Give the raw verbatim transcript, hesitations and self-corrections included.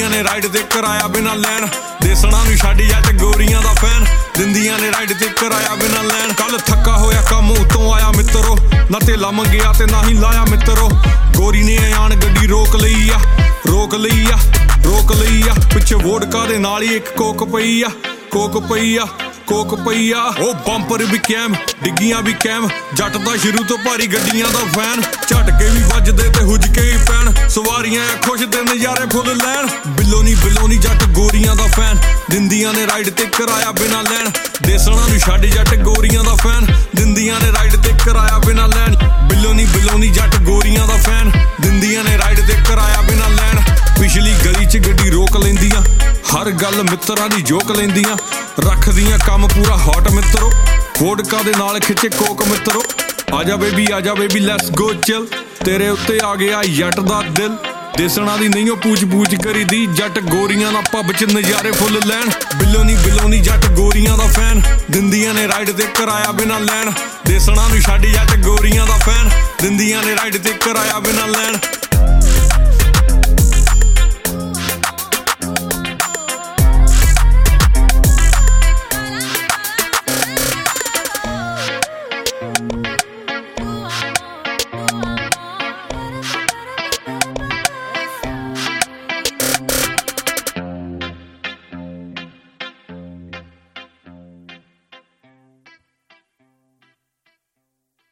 ਦਿੰਦੀਆਂ ਨੇ ਰਾਈਡ ਤੇ ਕਿਰਾਇਆ ਬਿਨਾ ਲੈਣ ਦੇਸਣਾ ਨੂੰ ਛੱਡ ਜੱਟ ਗੋਰੀਆਂ ਦਾ ਫੈਨ ਦਿੰਦੀਆਂ ਨੇ ਰਾਈਡ ਤੇ ਕਿਰਾਇਆ ਬਿਨਾ ਲੈਣ ਕੱਲ ਥੱਕਾ ਹੋਇਆ ਕੰਮ ਉਤੋਂ ਆਇਆ ਮਿੱਤਰੋ ਨਾ ਧੇਲਾ ਮੰਗਿਆ ਤੇ ਨਾ ਹੀ ਲਾਇਆ ਮਿੱਤਰੋ ਗੋਰੀ ਨੇ ਆਣ ਗੱਡੀ ਰੋਕ ਲਈ ਆ ਰੋਕ ਲਈ ਆ ਰੋਕ ਲਈ ਆ ਪਿੱਛੇ ਵੋਡਕਾ ਦੇ ਨਾਲ ਹੀ ਇੱਕ ਕੋਕ ਪਈ ਆ ਕੋਕ ਪਈ ਆ ਕੋਕ ਪਈ ਆ ਉਹ ਬੰਪਰ ਵੀ ਕੈਮ ਡਿੱਗੀਆਂ ਵੀ ਕੈਮ ਜੱਟ ਦਾ ਸ਼ੁਰੂ ਤੋਂ ਭਾਰੀ ਗੱਡੀਆਂ ਦਾ ਫੈਨ ਝਟਕੇ ਵੀ ਵੱਜਦੇ ਤੇ ਹੁਜਕੇ ਵੀ ਪੈਣ ਸਵਾਰੀਆਂ ਖੁਸ਼ ਤੇ ਨਜ਼ਾਰੇ ਫੁੱਲ ਲੈਣ ਬਿੱਲੋ ਨੀ ਬਿੱਲੋ ਨੀ ਜੱਟ ਗੋਰੀਆਂ ਦਾ ਫੈਨ ਦਿੰਦੀਆਂ ਨੇ ਰਾਈਡ ਤੇ ਕਿਰਾਇਆ ਬਿਨਾ ਲੈਣ ਦੇਸਣਾ ਨੂੰ ਛੱਡ ਜੱਟ ਗੋਰੀਆਂ ਦਾ ਫੈਨ ਦਿੰਦੀਆਂ ਨੇ ਰਾਈਡ ਤੇ ਕਿਰਾਇਆ ਬਿਨਾ ਲੈਣ ਬਿੱਲੋ ਨੀ ਬਿੱਲੋ ਨੀ ਜੱਟ ਗੋਰੀਆਂ ਦਾ ਫੈਨ ਦਿੰਦੀਆਂ ਨੇ ਰਾਈਡ ਤੇ ਕਿਰਾਇਆ ਬਿਨਾ ਲੈਣ ਪਿਛਲੀ ਗਲੀ 'ਚ ਗੱਡੀ ਰੋਕ ਲੈਂਦੀਆਂ ਹਰ ਗੱਲ ਮਿੱਤਰਾਂ ਦੀ ਜੋਕ ਲੈਂਦੀਆਂ ਰੱਖਦੀਆਂ ਕੰਮ ਪੂਰਾ ਹੌਟ ਮਿੱਤਰੋ ਵੋਡਕਾ ਦੇ ਨਾਲ ਖਿੱਚੇ ਕੋਕ ਮਿੱਤਰੋ ਆਜਾ ਬੇਬੀ ਆਜਾ ਬੇਬੀ ਲੈਟਸ ਗੋ ਚਿਲ ਤੇਰੇ ਉੱਤੇ ਆ ਗਿਆ ਜੱਟ ਦਾ ਦਿਲ ਦੇਸਣਾ ਦੀ ਨਹੀਂ ਉਹ ਪੂਛ ਪੂਛ ਕਰੀਦੀ ਜੱਟ ਗੋਰੀਆਂ ਦਾ ਪੱਬ 'ਚ ਨਜ਼ਾਰੇ ਫੁੱਲ ਲੈਣ ਬਿੱਲੋ ਨੀ ਬਿੱਲੋ ਨੀ ਜੱਟ ਗੋਰੀਆਂ ਦਾ ਫੈਨ ਦਿੰਦੀਆਂ ਨੇ ਰਾਈਡ ਤੇ ਕਿਰਾਇਆ ਬਿਨਾ ਲੈਣ ਦੇਸਣਾ ਨੂੰ ਛੱਡ ਜੱਟ ਗੋਰੀਆਂ ਦਾ ਫੈਨ ਦਿੰਦੀਆਂ ਨੇ ਰਾਈਡ ਤੇ ਕਿਰਾਇਆ ਬਿਨਾ ਲੈਣ